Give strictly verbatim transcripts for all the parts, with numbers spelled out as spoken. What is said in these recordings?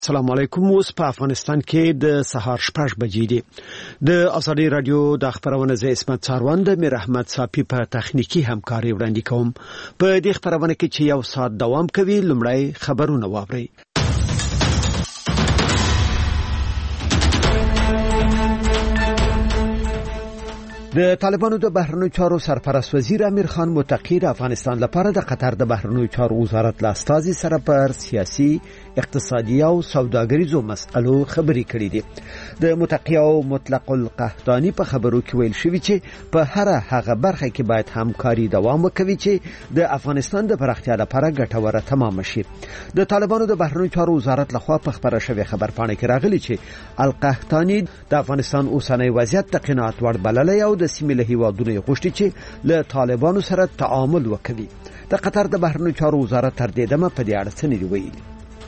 السلام علیکم. اوس په افغانستان کې د سهار شپږ بجې دي. د ازادي رادیو د خبرونه ز اسمت څاروند مې رحمت صافي په تخنیکی همکاري وړاندې کوم. په دې خبرونه کې چې یو ساعت دوام کوي لمړی خبرونه واوري. د طالبانو د بهرنیو چارو سرپرست وزیر امیر خان متقی د افغانستان لپاره د قطر د بهرنیو چارو وزارت له استازي سره پر سیاسي، اقتصادي او سوداګریزو مسئلو خبرې کړې دي. د متقی او مطلق القحطانی په خبرو کې ویل شوی چې په هر هغه برخه کې باید همکاري دوام وکړي چې د افغانستان د پراختیا لپاره ګټوره تمام شي. د طالبانو د بهرنیو چارو وزارت لخوا په خبره شوی خبرپاڼه کې راغلی چې القحطانی د افغانستان اوسنی وضعیت د قناعت وړ بللی او د سیمې له هیوادونو غوښتي چې له طالبانو سره تعامل وکړي. د قطر د بهرنیو چارو وزارت تر دې دمه په دې اړه څه نه دی ویلي.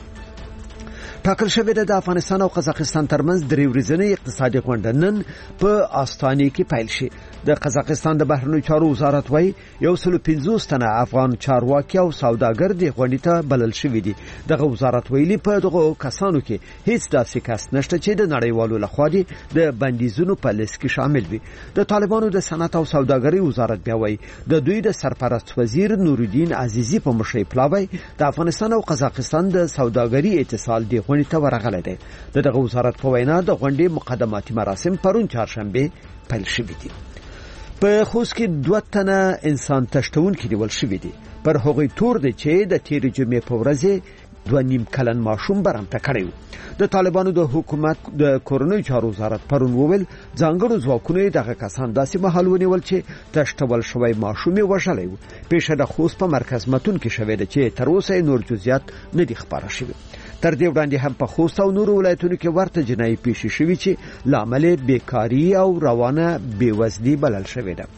ټاکل شوی د افغانستان او قزاقستان ترمنځ درې ورځنی اقتصادي غونډه نن په آستانه کې پیل شي. د قزاقستان د بهرنیو چارو وزارت وايي یو سل پنځوس تنه افغان چارواکي او سوداګر د غونډې ته بلل شوی دي. دغه وزارت ویلي په دغه کسانو کې هیڅ داسې کس نشته چې د نړیوالو لخوا د بندیزونو په لیست کې شامل وي. د طالبانو د صنعت او سوداګرۍ وزارت بیا وايي د دوی د سرپرست وزیر نورالدین عزیزی په مشرۍ پلاوی د افغانستان او قزاقستان د سوداګرۍ اتصال دی غونډې ته ورغلی دی. دغه وزارت په وینا د غونډې مقدماتي مراسم پرون چهارشنبه پیل شوي دي. په خوست کې دوه تنه انسان تشتونکي نیول شوي دي. پر هغوی تور دی چې د تیرې جمعې په ورځ دوه نیم کلن ماشوم برمته کړی و. د طالبانو د حکومت د کورنیو چارو وزارت پرون وویل ځانګړو ځواکونو دغه کسان داسې مهال ونیول چې تشتول شوی ماشوم یې وژلی و. پیښه د خوست په مرکز متون کې شوې ده چې تر اوسه نور جزئیات نه دي خبره شوي. تر دې وړاندې هم په خوست او نورو ولایتونو کې ورته جنایي پیښې شوي چې لامل بیکاری او روانه بیوزلي بلل شوې ده.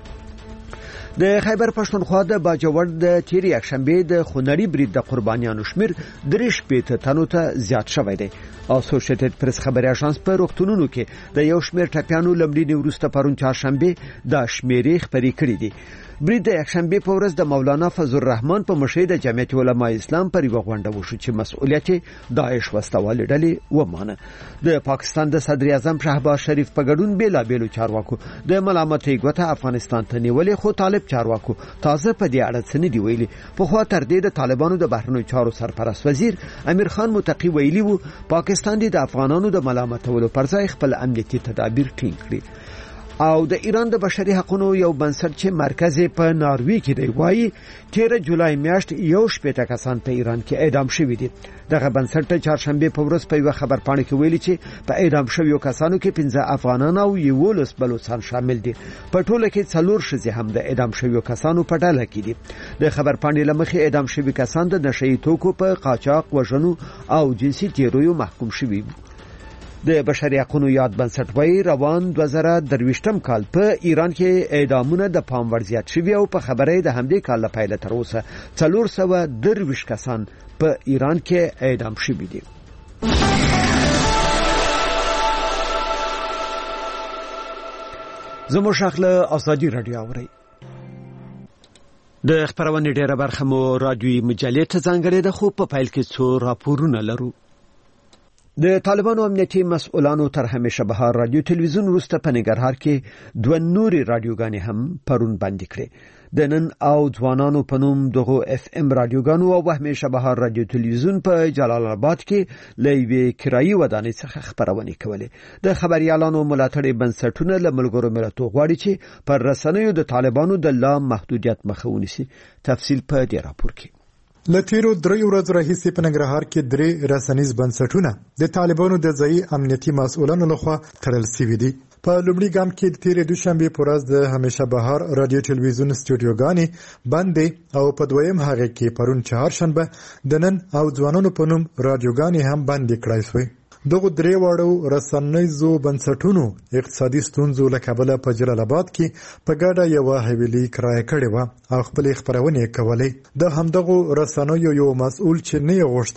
د خیبر پښتونخوا د باجوړ د تیری یکشنبه د خونړي برید د قربانیانو شمیر درې شپېته تنو ته زیات شوی دی. اسوسییټډ پریس خبري اژانس په روغتونونو کې د یو شمیر ټپیانو لمړي وروسته پرون چهارشنبه د شمیرې خبري کړې دي. برید د یکشنبه په ورځ د مولانا فضل الرحمن په مشرۍ د جمعیت علماء اسلام پر یو غونډه وشو چې مسؤلیت داعش وسوالې ډلې ومانه. د پاکستان د صدر اعظم شهباز شریف په ګډون بیلابېلو چارواکو د ملامتۍ ګوته افغانستان ته نیولې، خو طالب چارواکو تازه په دې اړه څه نه دی ویلي. په خوا تر دې د طالبانو د بهرنیو چارو سرپرست وزیر امیر خان متقی ویلي وو پاکستان د افغانانو د ملامتولو پر ځای خپل امنیتي تدابیر ټینګ کړي. او د ایران د بشري حقوقو یو بنسټ چې مرکز په ناروی کې دی وایي تیره جولای میاشت یو شپېته کسان په ایران کې اعدام شوي دي. دغه بنسټ چهارشنبه په ورځ په یو خبرپاڼه کې ویلي چې په اعدام شویو کسانو کې پنځه افغانان او یولس بلوچستان شامل دي. په ټوله کې څلور ښځې هم د اعدام شویو کسانو په ډله کې دي. د خبرپاڼې له مخې اعدام شوي کسان د نشئی توکو په قاچاق، وژنو او جنسي تیرویو محکوم شوي. د بشري حقوقو یاد بنسټ وايي روان دوه زره درویشتم کال په ایران کې اعدامونه د پام وړ زیات شوي او په خبره د همدې کال له پیله تر اوسه څلور سوه درویشت کسان په ایران کې اعدام شوي دي. زموږ شغله ازادي رادیو اوري. د خبرونې ډیره برخه مو رادیوي مجلې ته ځانګړې ده، خو په پیل کې څو راپورونه لرو. د طالبانو امنیتي مسؤلانو تر همیشه بهار رادیو تلویزیون وروسته په ننګرهار کې دوه نوري رادیوګانې هم پرون بندي کړې. د نن او ځوانانو په نوم دغه اف ام رادیوګانو او همیشه بهار رادیو تلویزیون په جلال آباد کې لوی کرایي ودانۍ څخه خبرونه کولې. د خبريالانو ملاتړي بنسټونه له ملګرو ملتونو غواړي چې پر رسنیو د طالبانو د لا محدودیت مخه ونیسي. تفصیل په دې راپور کې. لتیرو درې ورځې راهیسې په ننګرهار کې درې رسنیز بنسټونه د طالبانو د ځایي امنیتي مسؤلانو لخوا تړل شوي دي. په لومړي ګام کې د تیرې دوشنبه په ورځ د همیشه بهار رادیو تلویزیون استودیوګانې بندې او په دویم هغه کې پرون چهارشنبه د نن او ځوانانو په نوم رادیوګانې هم بندې کړای شوې. دغه درې واړو رسنیزو بنسټونو اقتصادي ستونزو له کبله په جلال آباد کې په ګډه یو حویلي کرایه کړې و او خپل خبرونه کولې. د همدغه رسنیو یو مسؤل چې نه غوښتل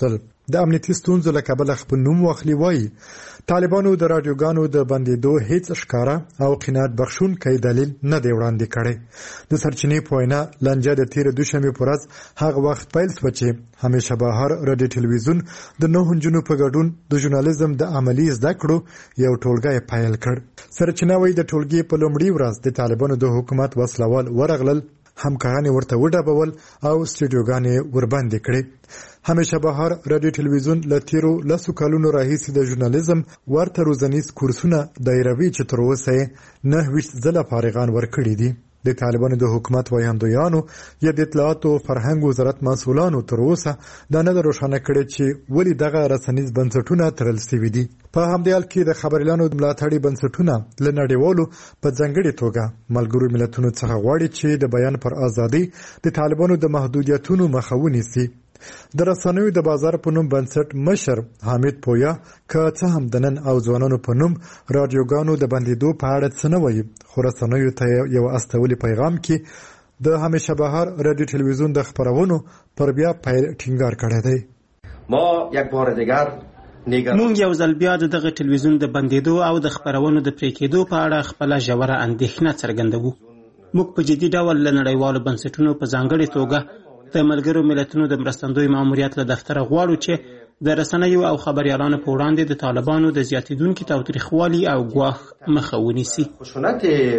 د امنیتي ستونزو له کبله خپل نوم واخلي وایي طالبانو د رادیوګانو د بندېدو هیڅ ښکاره او قناعت بخښونکی دلیل نه دی وړاندې کړی. د سرچینې په وینا لانجه د تېرې دوشنبې په ورځ هغه وخت پیل شوه چې همیشه بهر رادیو ټلویزیون د نهو نجونو په ګډون د ژورنالیزم د عملي زده کړو یو ټولګی پیل کړ. سرچینه وایي د ټولګي په لومړي ورځ د طالبانو د حکومت وسلوال ورغلل، همکاران ورته وډبول او سټوډیوګانې ورباندې کړې. همیشه بهر رادیو ټلویزیون له تیرو لسو کلونو راهیسې د ژورنالیزم ورته روزنیز کورسونه دایروي چې تر اوسه یې نهه ویشت ځله فارغان ورکړي دي. د طالبانو د حکومت وایاندویانو یا د اطلاعاتو او فرهنګ وزارت مسؤلانو تر اوسه دا نه روښانه کړي چې ولې دغه رسنیز بنسټونه تړل شوي دي. په همدې حال کې د خبریالانو ملاتړي بنسټونه له نړیوالو په ځانګړې توګه ملګرو ملتونو څخه غواړي چې د بیان پر ازادۍ د طالبانو د محدودیتونو مخه ونیسي. د رسنیو د بازار په نوم بنسټ مشر حامد پویا که څه هم د نن او ځوانانو په نوم رادیوګانو د بندېدو په اړه څه نه وایي، خو رسنیو ته یو استولي پیغام کې د همیشه بهر رادیو تلویزیون د خبرونو پر بیا پیل ټینګار کړی دی. ما یک بار دیگر مونږ یو ځل بیا دغه تلویزیون د بندېدو او د خبرونو د پرې کېدو په اړه خپل ژوره اندېښنه څرګندوو. موږ په جدي ډول له نړیوالو بنسټونو په ځانګړې توګه د ملګرو ملتونو د مرستندوی ماموریت له دفتره غواړو چې د رسنیو او خبریالانو په وړاندې د طالبانو د زیاتېدونکي تاوتریخوالي او ګواښ مخه ونیسي. خشونت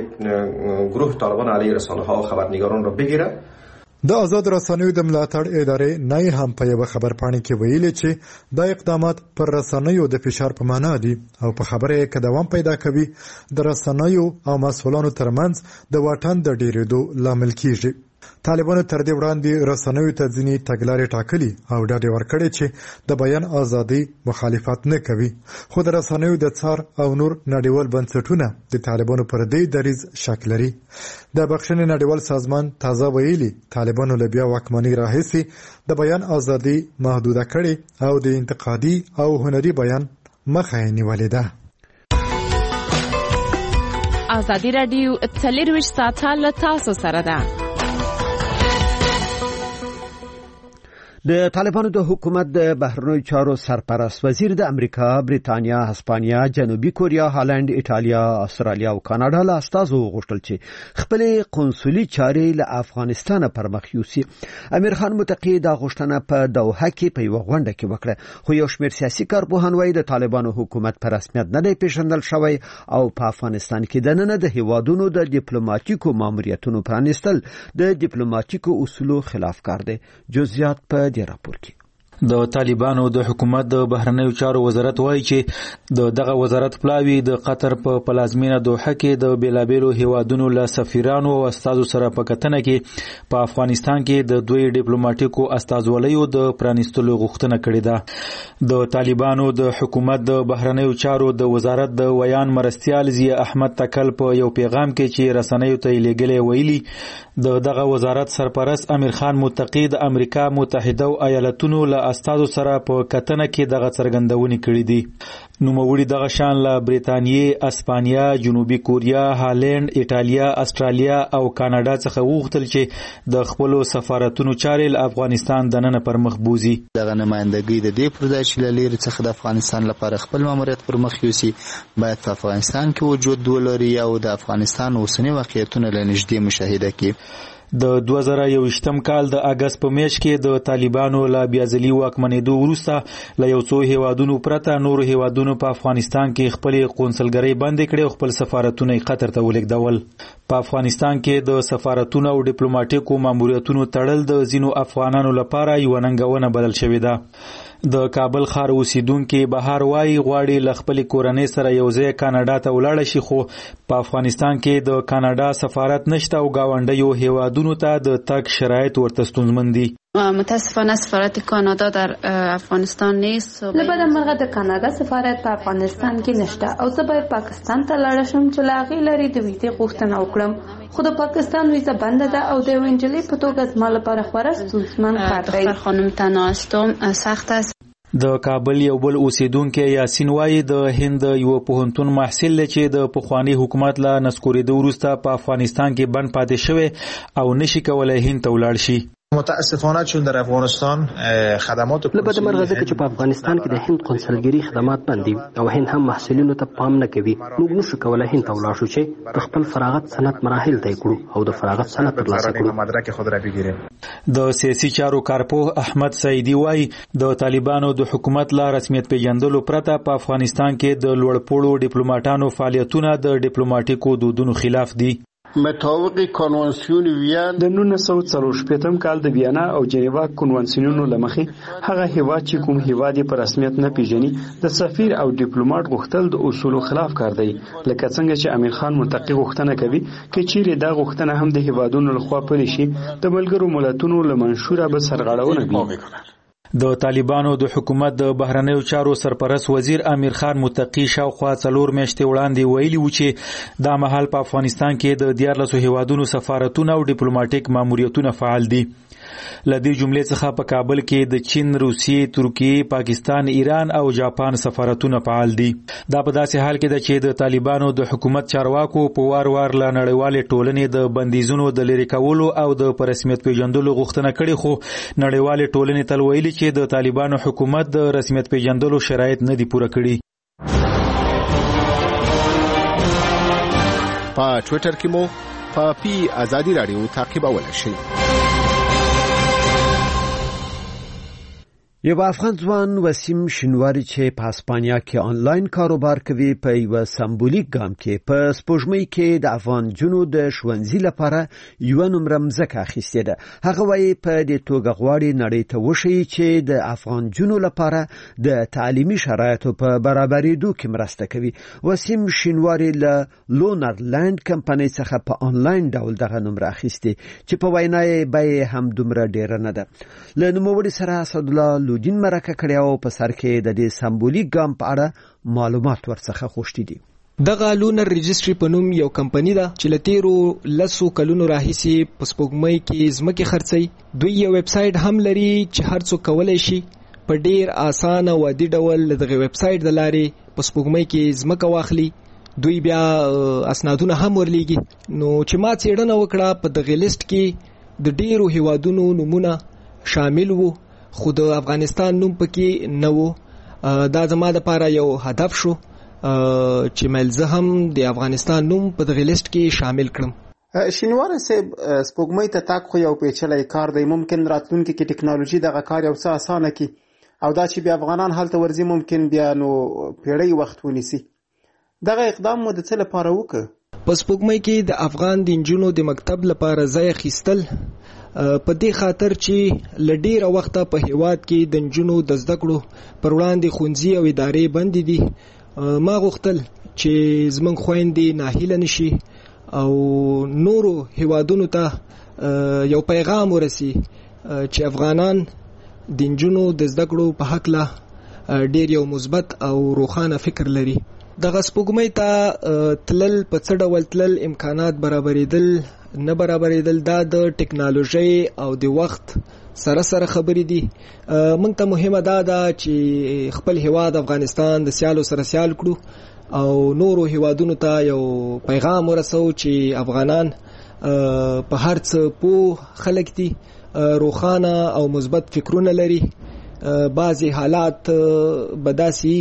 گروه طالبان علیه رسانه‌ها و خبرنگاران را بگیره. د آزاد رسنیو د ملاتړ ادارې نه هم په یو خبرپاڼه کې ویلي چې دا اقدامات پر رسنیو د فشار په معنا دي او په خبره کې دوام پیدا کوي د رسنیو او مسؤلانو ترمنځ د واټن د ډیرېدو لامل کیږي. طالبانو تر دې وړاندې رسنیو ته ځینې تګلارې ټاکلي او ډاډ ورکړی چې د بیان ازادي مخالفت نه کوي، خو د رسنیو د څار او نور نړیوال بنسټونه د طالبانو پر دې دریځ شک لري. د بخښنې نړیوال سازمان تازه ویلي طالبانو له بیا واکمنۍ راهیسې د بیان ازادي محدوده کړې او د انتقادي او هنري بیان مخه یې نیولې ده. ازادي راډیو څلرویشت ساعته له تاسو سره ده. د طالبانو د حکومت د بهرنیو چارو سرپرست وزیر د امریکا، بریتانیا، هسپانیا، جنوبي کوریا، هالند، ایټالیا، استرالیا او کاناډا له استازو غوښتل چې خپل قونسلي چارې له افغانستان پر مخ یوسي. امیر خان متقی دا غوښتنه په دوحه کې په یو غونډه کې وکړه، خو یو شمېر سیاسي کارپوهان وایي د طالبانو حکومت په رسمیت نه دی پیژندل شوی او په افغانستان کې د نن د هیوادونو د ډیپلوماټیکو ماموریتونو پرانیستل د ډیپلوماټیکو اصولو خلاف کار دی. جزئیات په دې راپور کې. د طالبانو د حکومت د بهرنیو چارو وزارت وایي چې د دغه وزارت پلاوی د قطر په پلازمینه دوحه کې د بیلابیلو هیوادونو له سفیرانو او استازو سره په کتنه کې په افغانستان کې د دوی ډیپلوماټیکو استازولیو د پرانیستلو غوښتنه کړې ده. د طالبانو د حکومت د بهرنیو چارو د وزارت د ویان مرستیال ضیاء احمد تکل په یو پیغام کې چې رسنیو ته لېږلی ویلي د دغه وزارت سرپرست امیر خان متقی د امریکا متحده ایالاتونو له استازو سره په کتنه کې دغه څرګندونې کړې دي. نوموړي دغه شان له بریتانیې، اسپانیا، جنوبي کوریا، هالند، ایټالیا، استرالیا او کاناډا څخه وغوښتل چې د خپل سفارتونو چارې له افغانستان دننه پر مخ بوزي. دغه نمائندګي د دې پر ځای چې له لرې څخه د افغانستان لپاره خپل ماموریت پر مخ یوسي باید په افغانستان کې وجود ولري او د افغانستان اوسنی واقعیتونه له نږدې مشاهده کړي. د دوه زره یوویشتم کال د اگست په میاشت کې د طالبانو له بیازلي واکمنېدو وروسته له یو څو هیوادونو پرته نورو هیوادونو په افغانستان کې خپل قونسلګرۍ بندې کړې او خپل سفارتونه یې قطر ته ولېږدول. په افغانستان کې د سفارتونو او ډیپلوماټیکو ماموریتونو تړل د ځینو افغانانو لپاره یوه ننګونه بدل شوې ده. د کابل ښار اوسیدونکي بهار وایي غواړي له خپلې کورنۍ سره یو ځای کاناډا ته ولاړه شي، خو په افغانستان کې د کاناډا سفارت نشته او ګاونډیو هیوادونو ته د تګ شرایط ورته ستونزمن دي. متاسفانه سفارت کانادا در افغانستان نیست. لبد مرغه د کانادا سفارت په افغانستان کې نشته او زه باید پاکستان ته لاړ شم چې لا غي لري د ویزې غوښتنه وکړم، خو د پاکستان ویزه بند ده او د وینجلې په توګه زما لپاره خورا ستونزمن کار دی. دختر خانم تنها هستم، سخت است. د کابل یو بل اوسیدونکو یاسین وایي د هند یو پوهنتون محصل چې د پخوانی حکومت له نسکورېدو وروسته په افغانستان کې بند پاتې شوی او نشي کولای هند ته ولاړ شي. متاسفانه چون در افغانستان خدمات لبد مرغه ځکه چې په افغانستان کې د هند قونسلګری خدمات بند دي او هند هم محصلینو ته پام نه کوي. موږ نشو کولای هند ته ولاړ شو چې د خپل فراغت سند مراحل طی کړو او د فراغت سند ترلاسه کړو. مدرک خود را بگیریم. د سیاسي چارو کارپوه احمد سعیدی وایي د طالبانو د حکومت لا رسمیت پیژندلو پرته په افغانستان کې د لوړپوړو ډیپلوماټانو فعالیتونه د ډیپلوماټیکو دودونو خلاف دي. مطابق کنوانسیون وین د نولس سوه څلور شپېتم کال د ویانا او جنیوا کنوانسیونونو لمخې هغه هیواد چې کوم هیواد په رسمیت نه پیژني د سفیر او ډیپلوماټ غوښتل د اصولو خلاف کار دی، لکه څنګه چې امیر خان متقی غوښتنه کوي چې چیرې دا غوښتنه هم د هیوادونو لخوا پلي شي د ملګرو ملتونو له منشوره به سرغړونه وي. د طالبانو د حکومت د بهرنیو چارو سرپرست وزیر امیر خان متقی شاوخوا څلور میاشتې وړاندې ویلي و چې دا مهال په افغانستان کې د دیارلسو هیوادونو سفارتونه او ډیپلوماټیک ماموریتونه فعال دي. لدې جملې څخه په کابل کې د چین، روسیې، ترکیې، پاکستان، ایران او جاپان سفارتونه فعال دي. دا په داسې حال کې ده چې د طالبانو د حکومت چارواکو په وار وار له نړیوالې ټولنې د بندیزونو د لرې کولو او د په رسمیت پیژندلو غوښتنه کړې، خو نړیوالې ټولنې تل ویلي چې د طالبانو حکومت د رسمیت پیژندلو شرایط نه دي پوره کړي. په ټوئیټر کې مو په پی ازادي رادیو تعقیبولای شئ. یو افغان ځوان وسیم شینواری چې په اسپانیا کې آنلاین کاروبار کوي په یو سمبولیک ګام کې په سپوږمۍ کې د افغان جنو د ښوونځي لپاره یو نمره مځکه اخیستې ده. هغه وایي په دې توګه غواړي نړۍ ته وښیي چې د افغان جنو لپاره د تعلیمي شرایطو په برابرېدو کې مرسته کوي. وسیم شینواری له لونرلند کمپنۍ څخه په آنلاین ډول دغه نمره اخیستې چې په وینا یې بیه هم دومره ډیره نه ده. له نوموړي سره اسدالله دین مرکه کړی او په سر کې د دې سمبولیک ګام په اړه معلومات ورڅخه خوشتي دي. دغه لونر ريجستري په نوم یو کمپنی ده چې لتیرو لسو کلونو راهیسې په سپوږمۍ کې ځمکې خرڅي. دوی یو ویب سټ هم لري چې هر څوک کولای شي په ډیر اسانه او عادي ډول دغه ویب سټ د لارې په سپوږمۍ کې ځمکه واخلي. دوی بیا اسنادونه هم ورلېږي. نو چې ما څېړنه وکړه په دغه لیست کې د ډیرو هیوادونو نمونه شامل وو، خو د افغانستان نوم پکې نه وو. دا زما لپاره یو هدف شو چې ملزه هم د افغانستان نوم په دغه لیست کې شامل کړم. شینواری صاحب، سپوږمۍ ته تګ خو یو پیچلی کار دی. ممکن راتلونکي کې ټکنالوژي دغه کار یو څه اسانه کړي او دا چې بیا افغانان هلته ورځي ممکن بیا نو پیړۍ وخت ونیسي. دغه اقدام مو د څه لپاره وکړ؟ په سپوږمۍ کې د افغان د نجونو د مکتب لپاره ځای اخیستل په دې خاطر چې لډیره وخته په هیواد کې د نجونو د زده کړو پر وړاندې ښوونځي او ادارې بند دي. ما غوښتل چې زموږ خویندې ناهیله نشي او نورو هیوادونو ته یو پیغام ورسي چې افغانان د نجونو د زده کړو په هکله ډیر یو مثبت او روښانه فکر لري. دغه سپوږمۍ ته تلل په څه ډول تلل، امکانات برابرېدل نه برابرېدل، دا د ټکنالوژي او د وخت سره سره خبرې دي. موږ ته مهمه دا ده چې خپل هیواد افغانستان د سیالو سره سیال کړو او نورو هیوادونو ته یو پیغام ورسو چې افغانان په هر څه پوه خلک دي، روښانه او مثبت فکرونه لري. بعضی حالات بداسي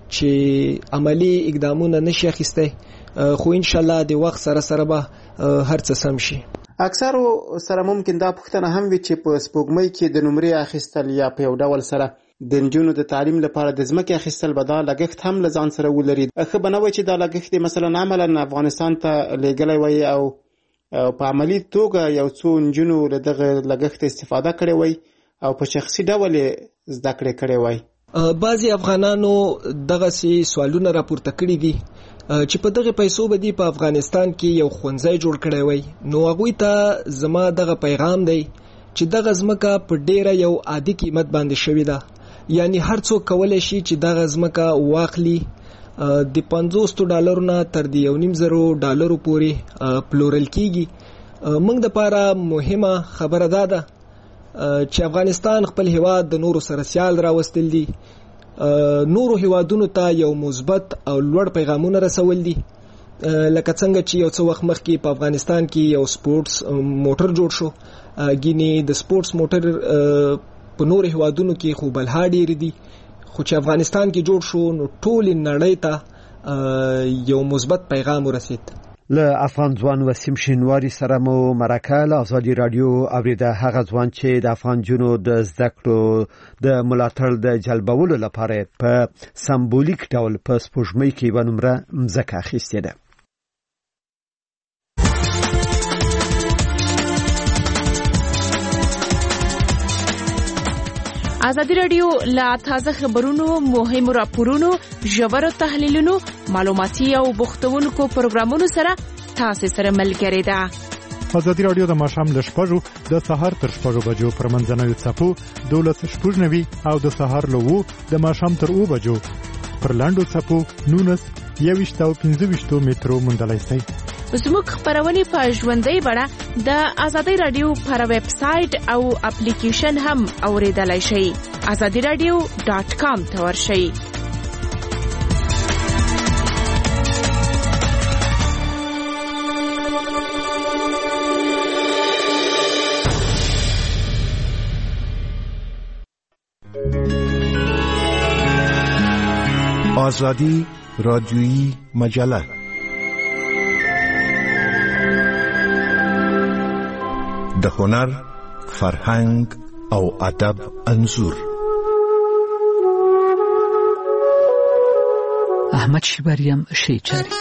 چې عملی اقدامونه نشي اخیسته، خو ان شاء الله د وخت سره سره به هر څه سم شي. اکثر سره ممکن دا پوښتنه هم وي چې په سپوږمۍ کې د نمرې اخیستل یا په یو ډول سره د نجونو د تعلیم لپاره د ځمکې اخیستل به دا لګښت هم له ځان سره ولري. ښه به نه وي چې دا لګښت مثلا عملا افغانستان ته لیږلی وای او په عملي توګه یو څو نجونو له دغه لګښت استفاده کړې وای او په شخصي ډول زده کړې کړې وای. بعضی افغانانو دغه سي سوالونه راپورته کړي دي چې په دغه پیسو باندې په افغانستان کې یو ښوونځی جوړ کړی وای. نو هغوی ته زما دغه پیغام دی چې دغه ځمکه په ډیره یو عادي قیمت باندې شوې ده، یعنی هر څوک کولای شي چې دغه ځمکه واخلي. د پنځوس ډالرو نه تر د یو نیم زرو ډالرو پورې پلورل کیږي. موږ د لپاره مهمه خبره دا ده چې افغانستان خپل هیواد د نورو سره سیال راوستل دي، نورو هیوادونو ته یو مثبت او لوړ پیغامونه رسول دي. لکه څنګه چې یو څه وخت مخکې په افغانستان کې یو سپورتس موټر جوړ شو ګینه د سپورتس موټر په نور هوادونو کې خو بلها ډیر دي خو چې افغانستان کې جوړ شو نو ټول نړۍ ته یو مثبت پیغام ورسید. له افغان ځوان وسیم شینواری سره مو مرکه له ازادي رادیو اوریده هغه ځوان چې د افغان جنو د زده کړو د ملاتړ د جلبولو لپاره په سمبولیک ډول په سپوږمۍ کې و نمره مځکه اخیستې ده. ازادي رادیو لا تازه خبرونو مهمو راپورونو ژورو تحلیلونو معلوماتي او بوختونکو پروګرامونو سره تاسو سره ملګری ده. ازادي رادیو د ماښام له شپږو د سهار تر شپږو بجو پر منځنوي څپو دولس شپږ نوي او د سهار له وو د ماښام تر اوو بجو پر لاندو څپو نونس یويشت او پنځه ویشت مترو مندلای شي. زموږ خبرونه په ژوندۍ بڼه د ازادي رادیو پر ویب سټ او اپلیکیشن هم اوریدلای شئ. azadi radio dot com ته ورشئ. آزادی رادیویی مجله د هنر، فرهنګ او ادب انځور. احمد شیباریم شیچاری.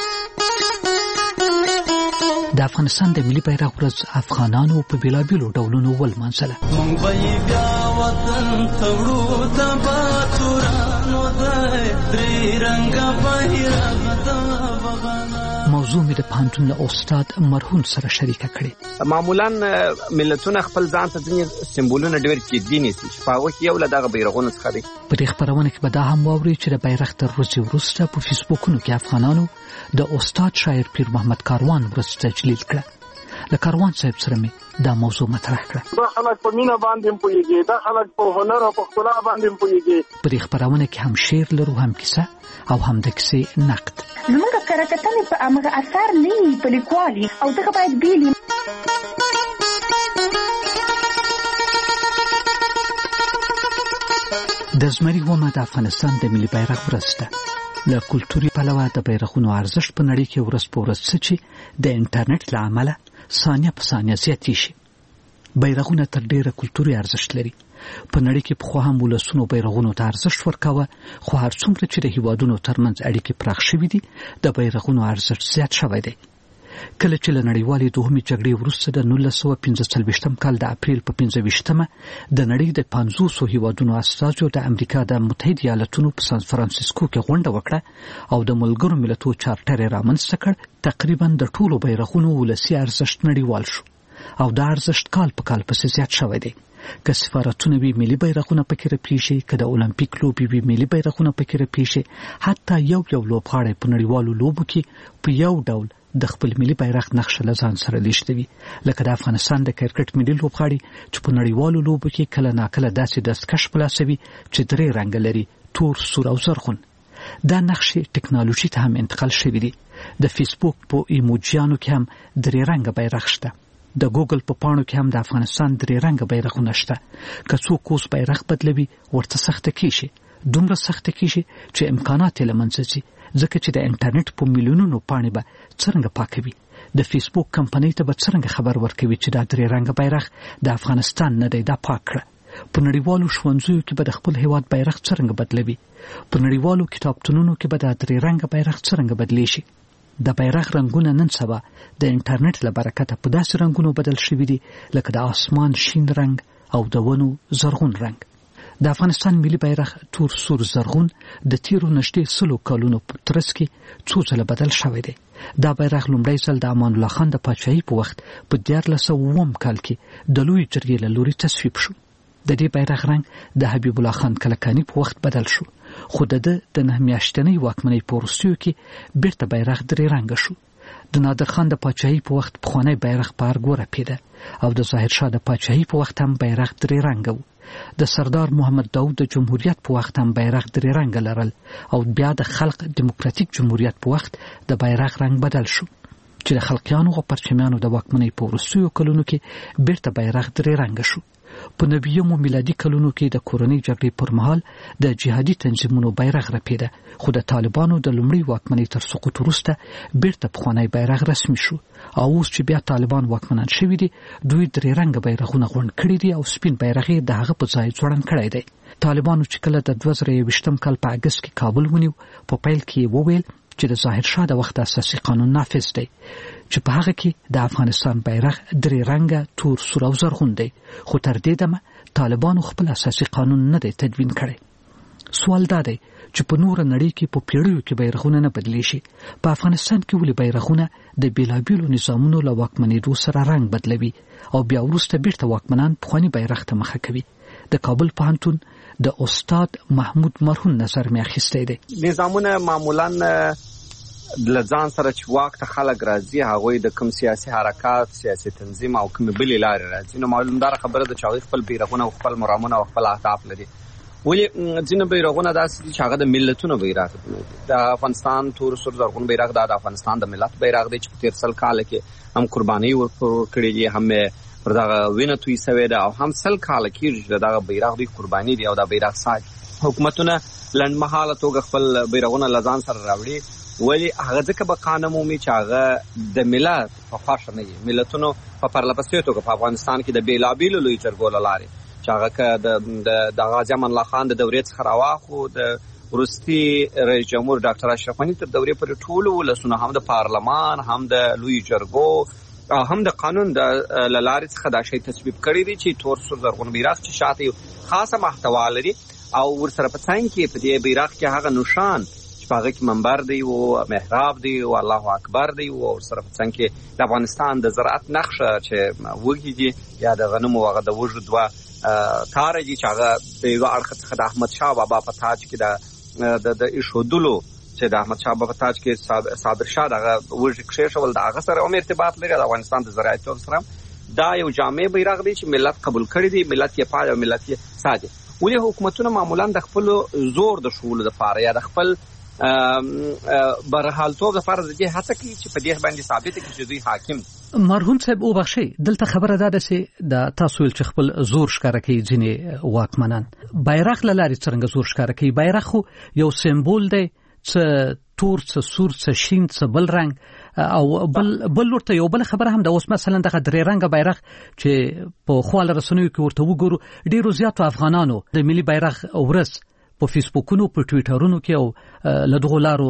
د افغانستان د ملي بیرغ ورځ افغانانو په بیلابیلو ډولونو ولمانځله. مونږ به بیا وطن ته وړو د باتورانو د درې رنګه بیرغ د بغانا. موضوع مې د پوهنتون له استاد مرهون سره شریکه کړې. معمولا ملتونه خپل ځان ته ځینې سمبولونه ډېر جدي نیسي چې په هغه کې یو له دغه بیرغونو څخه دی. په دې خپرونه کې به دا هم واورئ چې د بیرغ تر ورځې وروسته په فیسبوکونو کې افغانانو د استاد شاعر پیر محمد کاروان ورځ تجلیل کړه. له کاروان صاحب سره مې دا موضوع مطرح کړه. دا خلک په مینا باندې پوهیږي، دا خلک په هنر او په ښکلا باندې پوهیږي. په دې خپرونه کې هم شعر لرو، هم کیسه او هم د کیسې نقد. زموږ کارکتنې په امغه اثر نه په لیکوالي او دغه باید بیلی. د زمري ومه د افغانستان د ملي بیرغ ورځ ده. له کلتوري پلوه د بیرغونو ارزښت په نړۍ کې ورځ په ورځ څه چې د انټرنیټ له امله ثانیه په ثانیه زیاتې شي. بیرغونه تر ډیره کلتوري ارزښت لري. په نړۍ کې پخوا هم ولسونو بیرغونو ته ارزښت ورکاوه، خو هر څومره چې د هیوادونو ترمنځ اړیکې پراخ شوي دي د بیرغونو ارزښت زیات شوی دی. کله چې له نړیوالې دوهمې جګړې وروسته د نولس سوه پنځه څلوېښتم کال د اپریل په پنځه ویشتمه د نړۍ د پنځوسو هیوادونو استازو د امریکا د متحده ایالتونو په سان فرانسیسکو کې غونډه وکړه او د ملګرو ملتونو چارټر یې رامنځته کړ. تقریبا د ټولو بیرغونو ولسي ارزښت نړیوال شو او دا ارزښت کال په کال پسې زیات شوی دی. که سفارتونه وي ملي بیرغونه پکې رپیږي، که د اولمپیک لوبې وي ملي بیرغونه پکې رپیږي. حتی یو یو لوبغاړی په نړیوالو لوبو کې په یو ډول د خپل ملي بیرغ نقشه له ځان سره لیږدوي. لکه د افغانستان د کرکټ ملي لوبغاړي چې په نړیوالو لوبو کې کله ناکله داسې دستکش خلاصوي چې درې رنګه لري، تور، سور او زرغون. دا نقشې ټکنالوژي ته هم انتقال شوي دي. د فیسبوک په ایموجیانو کې هم درې رنګه بیرغ شته. د ګوګل په پاڼو کې هم د افغانستان درې رنګه بیرغونه شته. که څوک اوس بیرغ بدلوي ورته سخته کیږي، دومره سخته کیږي چې امکانات یې له منځه ځي، ځکه چې د انټرنیټ په میلیونونو پاڼې به څرنګه پاکوي. د فیسبوک کمپنۍ ته به څرنګه خبر ورکوي چې دا درې رنګه بیرغ د افغانستان نه دی، دا پاک کړه. په نړیوالو ښوونځیو کې به د خپل هیواد بیرغ څرنګه بدلوي. په نړیوالو کتابتونونو کې به دا درې رنګه بیرغ څرنګه بدلیږي. د بیرغ رنگونه نن سبا د انټرنیټ له برکته په داسې رنگونو بدل شوي دي لکه د آسمان شین رنگ او د ونو زرغون رنگ. د افغانستان ملي بیرغ تور، سور، زرغون د تیرو نږدې سلو کلونو په ترڅ کې څو ځله بدل شوی دی. دا بیرغ لومړی ځل د امان الله خان د پاچاهۍ په وخت په دیارلس سوه اووم کال کې د لویې جرګې له لوري تصویب شو. د دې بیرغ رنګ د حبیب الله خان کلکاني په وخت بدل شو، خو د ده د نه میاشتنۍ واکمنۍ په وروستیو کې بیرته بیرغ درې رنګه شو. د نادر خان د پاچاهۍ په وخت پخوانی بیرغ په ارګو رپېده، او د ظاهر شاه د پاچاهۍ په وخت هم بیرغ درې رنګه و. د سردار محمد داود د جمهوریت په وخت هم بیرغ درې رنګه لرل او بیا د خلق دیموکراتیک جمهوریت په وخت د بیرغ رنګ بدل شو چې د خلقیانو او پرچمیانو د واکمنۍ په وروستیو کلونو کې بیرته بیرغ درې رنګه شو. په نویمو میلادي کلونو کې د کورنۍ جګړې پر مهال د جهادي تنظیمونو بیرغ رپیده، خو د طالبانو د لومړۍ واکمنۍ تر سقوط وروسته بیرته پخوانی بیرغ رسمي شو او اوس چې بیا طالبان واکمنان شوي دي دوی درې رنګه بیرغونه غونډ کړي دي او سپین بیرغ یې د هغه په ځای ځوړند کړی دی. طالبانو چې کله د دوه زره یوویشتم کال په اګست کې کابل ونیو په پیل کې یې وویل چې د ظاهر شاه د وخت اساسي قانون نافذ دی چې په هغه کې د افغانستان بیرغ درې رنګه تور سور او زرغون دی، خو تر دې دمه طالبانو خپل اساسي قانون نه دی تدوین کړی. سوال دا دی چې په نور نړۍ کې په پیړیو کې بیرغونه نه بدلی شي، په افغانستان کې ولې بیرغونه د بیلابیلو نظامونو له واکمنېدو سره رنګ بدلوي او بیا وروسته بیرته واکمنان پخواني بیرغ ته مخه کوي؟ د کابل پوهنتون د استاد محمود مرهون نظر مې اخیستی دی. نظامونه معمولا لځان سره چې واک ته خلک راځي هغوی د کوم سیاسي حرکات سیاسي تنظیم او کوم بلې لارې راځي، نو معلومدار خبره ده چې هغوی خپل بیرغونه او خپل مرامونه او خپل اهداف لري. ولې ځینې بیرغونه داسې دي چې هغه د ملتونو بیرغ دی. د افغانستان تور سور زرغون بیرغ دا د افغانستان د ملت بیرغ دی چې په تېر سل کاله کې هم قربانۍ ورکړې کړي دي، هم پر دغه وینه توی سوې ده او هم سل کاله کېږي چې دغه بیرغ دوی قرباني دي او دا بیرغ ساتي. حکومتونه لنډمهاله توګه خپل بیرغونه له ځان سره راوړي، ولی هغه ځکه بقا نه مومي چې هغه د ملت په خوښه نه وي. ملتونو په پرلهپسې توګه په افغانستان کې د بېلابېلو لویو جرګو له لارې چې هغه که د غازي امان الله خان د دورې څخه راواخلو د وروستي رئیس جمهور ډاکټر اشرف غني تر دورې پورې ټولو ولسونو هم د پارلمان هم د لویو جرګو او هم د قانون د له لارې څخه دا شی تصویب کړی دی چې تور سور زرغون بیرغ چې شاته یو خاصه محتوا لري او ورسره په څنګ کې په دې بیرغ کې هغه نښان چې په هغه کې منبر دی او محراب دی او الله اکبر دی او ورسره په څنګ کې د افغانستان د زراعت نقشه چې وږي دي یا د غنمو هغه د وږو دوه تاره دي چې هغه د یوه اړخه څخه د احمدشاه بابا په تاج کې د د ایښودلو چې د احمدشاه بابا په تاج کې صابر شاه دغه وږي کښېښول د هغه سره هم ارتباط لري. د افغانستان د زراعت سره دا یو جامع بیرغ دی چې ملت قبول کړی دی، ملت یې پال او ملت یې ساتي. ولې حکومتونه معمولا د خپل زور د شولو لپاره یا د خپل برحالتوب لپاره د دې هڅه کوي چې په دې باندې ثابته کړي چې دوی حاکم. مرهون صاحب وبخښئ، دلته خبره ده چې د تاسو ول چې خپل زور ښکاره کوي ځینې واکمنان بیرغ له لارې څرنګه زور ښکاره کوي. بیرغ خو یو سمبول دی، څه تور څه سور څه شین څه بل رنګ او بل بل ورته یو بل خبره هم د اوس مثلا دغه درې رنګه بیرغ چې په خواله رسنیو کې ورته وګورو ډیرو زیاتو افغانانو د ملي بیرغ ورځ په فیسبوکونو په ټویټرونو کې او له دغو لارو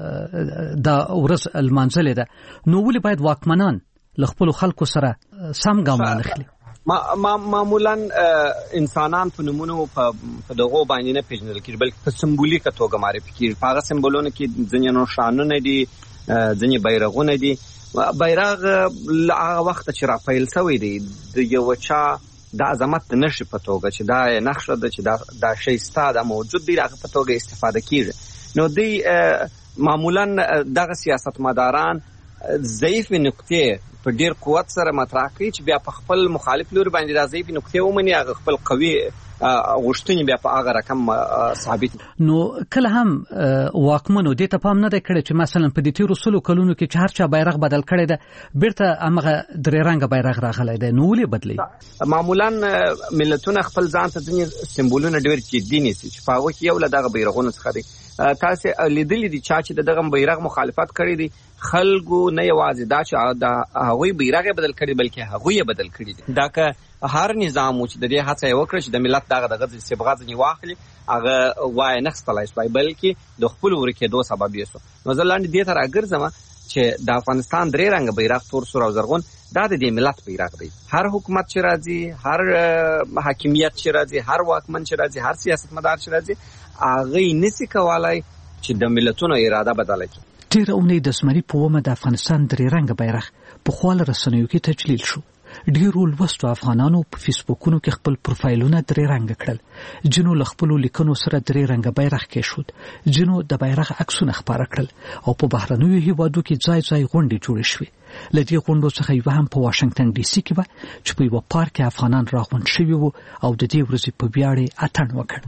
دا ورځ لمانځلې ده. نو ولې باید واکمنان له خپلو خلکو سره سم ګام وانخلي؟ ما معمولا انسانان په نومونو په دغو باندې نه پیژندل کېږي بلکې په سمبولیکه توګه معرفي کېږي. په هغه سمبولونو کې ځینې نښانونه دي، ځینې بیرغونه دي. بیرغ له هغه وخته چې راپیل شوی دی د یو چا د عظمت د نښې په توګه چې دا نقشه ده چې دا شی ستا دا موجود دی هغه په توګه استفاده کېږي. نو دوی معمولا دغه سیاستمداران ضعیفې نقطې په ډیر قوت سره مطرح کوي چې بیا په خپل مخالف لوري باندې دا ضعیفې نقطې ومني، هغه خپل قوي غوښتنې بیا په هغه رقم ثابت. نو کله هم واکمنو دې ته پام نه دی کړی چې مثلا په دې تیرو سلو کلونو کې چې هر چا بیرغ بدل کړی ده بیرته همغه درې رنګه بیرغ راغلی دی، نو ولې بدلی؟ معمولا ملتونه خپل ځان ته ځینې سمبولونه ډېر جدي نیسي چې په هغو کې یو له دغه بیرغونو څخه دی. تاسې لیدلي دي چا چې د دغه بیرغ مخالفت کړی دی خلکو نه یوازې دا چې د هغوی بیرغ یې بدل کړي بلکې هغوی یې بدل کړي دي. دا که هر نظام و چې د دې هڅه یې وکړه چې د ملت دغه دغه صبغه ځینې واخلي هغه وایه نه خپلای شوی بلکې د خپلو ورکېدو سبب یې شو. نو زه لاندې دې ته راګرځم چې د افغانستان درې رنګه بیرغ تور سور او زرغون دا د دې ملت بیرغ دی. هر حکومت چې راځي، هر حاکمیت چې راځي، هر واکمن چې راځي، هر سیاستمدار چې راځي هغه یې نسي کولی چې د ملتونو اراده بدله کړي. تېره اونۍ د زمري په اومه د افغانستان درې رنګه بیرغ په خواله رسنیو کې تجلیل شو ډیرو لوستو افغانانو په فیسبوکونو کې خپل پروفایلونه درې رنګ کړل، جنو له خپلو لیکنو سره درې رنګه بیرغ کېښود، جنو د بیرغ عکسونه خپاره کړل او په بهرنیو هیوادو کې ځای ځای غونډې جوړې شوې. له دې غونډو څخه یوه هم په واشنګټن ډي سي کې وه چې په یوه پارک کې افغانان راغونډ شوي وو او د دې ورځې په ویاړ یې اتڼ وکړ.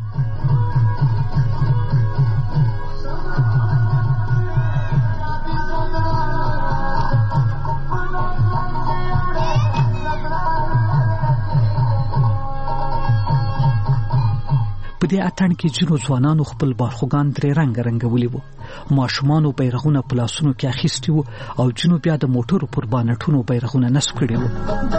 په دې اتڼ کې ځینو ځوانانو خپل بارخوګان درې رنګه رنګولي وو، ماشومانو بیرغونه په لاسونو کې اخیستي وو او ځینو بیا د موټرو پر بانټونو بیرغونه نصب کړي وو.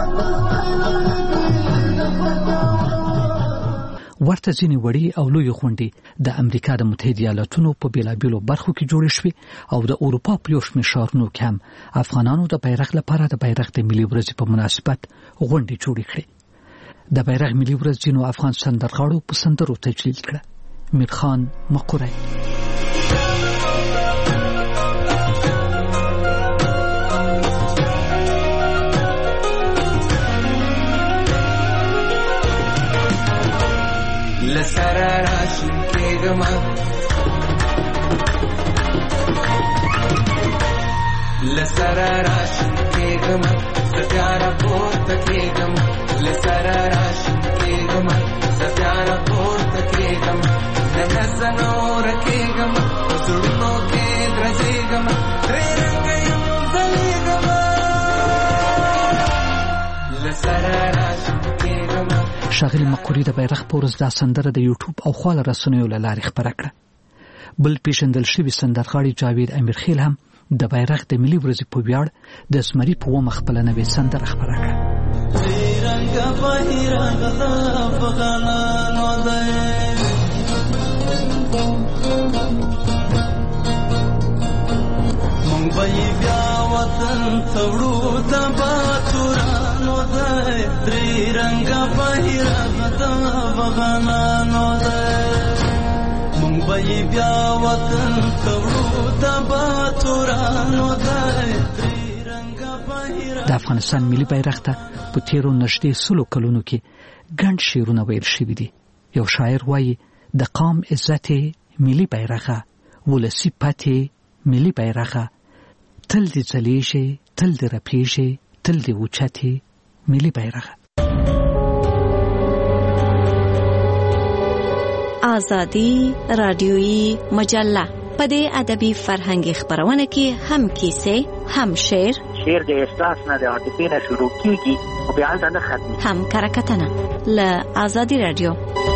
ورته ځینې وړې او لویې غونډې د امریکا د متحده ایالاتونو په بېلابېلو برخو کې جوړې شوې او د اروپا په یو شمېر ښارونو کې هم افغانانو د بیرغ لپاره د بیرغ د ملي ورځې په مناسبت غونډې جوړې کړې. د بیرغ ملي ورځ ځینو افغان سندرغاړو په سندرو تجلیل کړه. میرخان مقری لسره راشم کېږم لسره راشم کېږم زه بیا راپورته کېږم لسره راشم کېږم زه بیا راپورته کېږم نه زه نور کېږم په زړونو کې درځېږم درې رنګه یم ځلېږم لسره راشم کېږم. ښاغلي مقری د بیرغ په ورځ دا سندره د یوټیوب او خواله رسنیو له لارې خپره کړه. بل پیژندل شوي سندرغاړي جاوید امیرخیل هم د بیرغ د ملي ورځې په ویاړ د زمري په اوومه خپله نوې سندره خپره کړه. مونږ به یې بیا وطن ته وړو د باتورانو دی درې رنګه بیرغ د افغانانو دی مونږ به یې بیا وطن ته وړو د باتورانو دی درې رنګه بیرغ. د افغانستان ملي بیرغ ته په تیرو نږدې سلو کلونو کې ګڼ شعرونه ویل شوي دي. یو شاعر وایي د قام عزت ملي بیرغه ولسي پتې ملي بیرغه تل دې ځلیږي تل دې رپیږي تل دې اوچتې ملي بیرغه. آزادی رادیویی مجله په دې ادبي فرهنګي خبرونه کې هم کیسې هم شعر شعر د احساس نه د عاطفې نه شروع کیږي او بیا هلته نه ختمي هم کرکټنه له آزادی رادیو.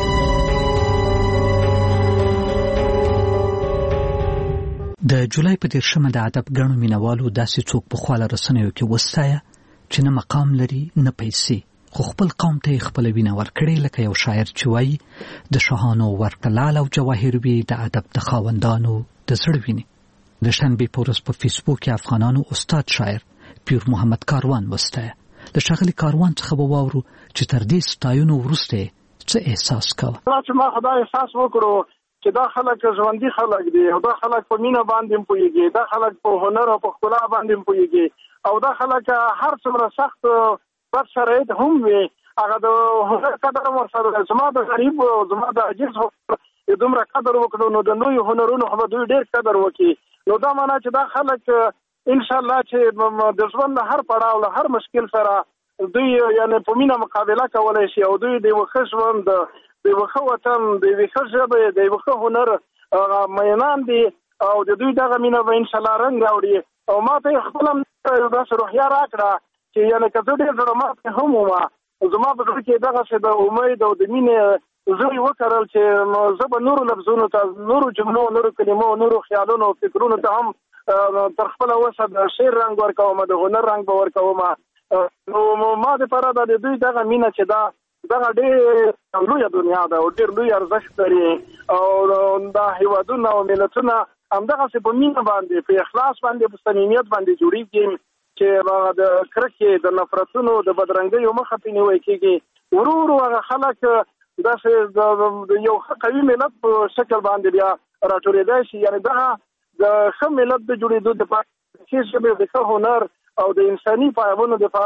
د جولای په دیرشمه د ادب ګڼو مینوالو داسې څوک په خواله رسنیو کې وستایه چې نه مقام لري نه پیسې خو خپل قوم ته خپل وینه ورکړي، لکه یو شاعر چې وایي د شاهانو ورکلال او جواهر وي د ادب د خاوندانو د زړه ویني. د شنبې په ورځ په فیسبوک کې افغانانو استاد شاعر پیر محمد کاروان وستایه. د ښاغلي کاروان څخه به واورو چې تر دې ستایونو وروسته څه احساس کوه. چې ما خدای احساس وکړو چې دا خلک ژوندي خلک دي او دا خلک په مینه باندې پوهیږي، دا خلک په هنر او په ښکلا باندې پوهیږي او دا خلک هر څومره سخت بد شرایط هم وي هغه د هنر قدر ورسره زما د غریب او زما د عاجز دومره قدر وکړو نو د نوې هنرونو خو دوی ډېر قدر وکړي. نو دا معنا چې دا خلک ان شاء الله چې د ژوند هر پړاو له هر مشکل سره دوی یعنی په مینه مقابله کولای شي او دوی د وخت ژوند د وخت وطن د وخت ژبه د وخت هنر مینان دي او د دوی دغه مینه به ان شاء الله رنګ راوړي. او ما ته خپل داسې روحیه راکړه چې یعنی که زه ډېر زړه ماتې هم وم زما په زړه کې دغسې د امید او د مینې زوی وکرل چې زه به نورو لفظونو ته نورو جملو نورو کلمو نورو خیالونو فکرونو ته هم تر خپله وسه د شعر رنګ ورکوم د هنر رنګ به ورکوم. نو ما دپاره د دوی دغه مینه چې دا دغه ډېر لویه دنیا ده او ډېر لوی ارزښت لري او دا هېوادونه او ملتونه همدغسې په مینه باندې په اخلاص باندې په صمیمیت باندې جوړېږي چې د کرکې د نفرتونو د بدرنګیو مخه پې نیول کېږي. ورو ورو هغه خلک داسې د یو ښه قوي ملت په شکل باندې بیا راټولېدای شي. یعنې دغه د ښه ملت د جوړېدو دپاره ښې ژبې د ښه هنر او د انساني پایابونو دپاره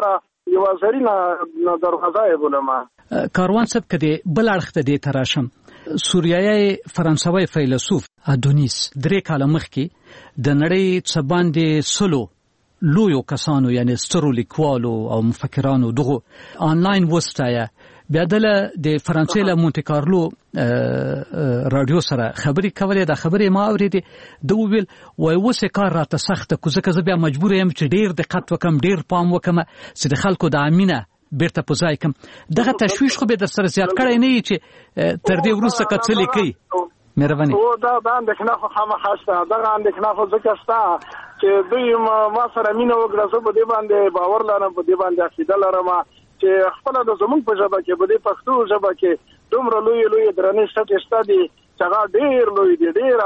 یو زرینه دروازه یې بولم. کاروان صاحب کدی بل اړخ ته دې تراشم سوریایي فرانسوي فیلسوف ادونیس درې کاله مخکې د نړۍ څه باندې سلو لویو کسانو یعنی سترو لیکوالو او مفکرانو دغه آنلاین وستایا بیا دله د فرانسې له مونټي کارلو رادیو سره خبرې کولې د خبرې ما اورېدې د ویل وای وسه کار راته سخته کو ځکه بیا مجبور یم چې ډیر دقت وکم ډیر پام وکم چې د خلکو د امینه بیرته پوزای کم دغه تشویش خو به در سره زیات کړی نه چې تر دې وروسته کڅلې کوي. مهرباني او دا د اندېښنه خو خامخا شته دغه اندېښنه خو ځکه شته چې دوی ما سره مینه وکړه زه په دې باندې باور لرم په دې باندې عقیده لرم چې خپل د زمونږ په ژبه کې په دې پښتو ژبه کې دومره لوی لوی درنې سټې شته دي چې هغه ډېر لوی دي ډېر